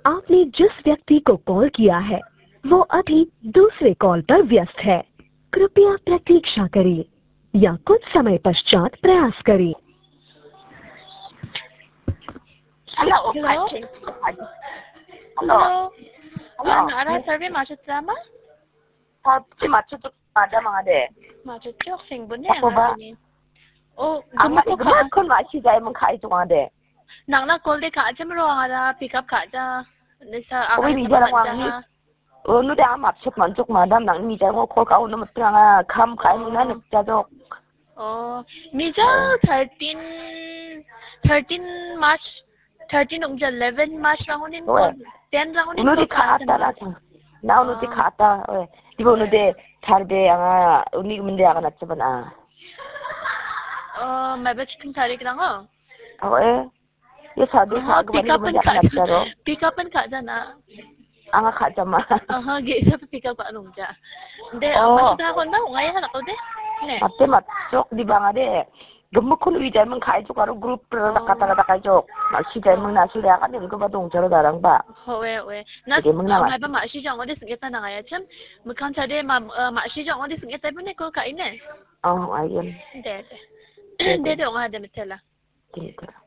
आपने जिस व्यक्ति को कॉल किया है वो अभी दूसरे कॉल पर व्यस्त है। कृपया प्रतीक्षा करें या कुछ समय पश्चात प्रयास करें। Hello. Hello? Hello. Hello. 나라 설비 마셨잖아? Sabi macho mga de. 마셨죠? 생분해 Ako ba? 하더니. 어, Ang 그거 igma kon ma si dai mong kai mga de. 낭나 콜데 가자므로 하라 픽업 가자. 내사 Oy ni jara wangi. Nu de am apsok manjok madam nang ni jara ko ka unu matranga kham kai ni na nukja jok. 미자 13 March 13 웅자 11 March 라고는 10 라고는 Nu di khata la cha. Na nu di khata. Oy. Di bo nu de sarbe anga uni munde aga natchbana. 매번 치팅 타릭이랑 Oy. Ye sadu sa ga bani munde aga natcharo. 픽업은 가잖아. Anga khaja ma. 게서 픽업 안 웅자. 근데 마시다 건나 ngayon hanak ko de. 네. Ate matsok di ba nga de. Gumukun wi jay mong kai jok aro group kata-kata kai jok. Si jay mong nasulya ka din ko ba dong jaro darang ba. 왜. 나 매번 마시정 어디 쓰겠다 나가야 참. 무칸 차대 마시정 어디 쓰겠다 보네 그거 가이네. Ayun. 네. 네, 네, 네, 네, 네, 네, 네, 네, Kinitura.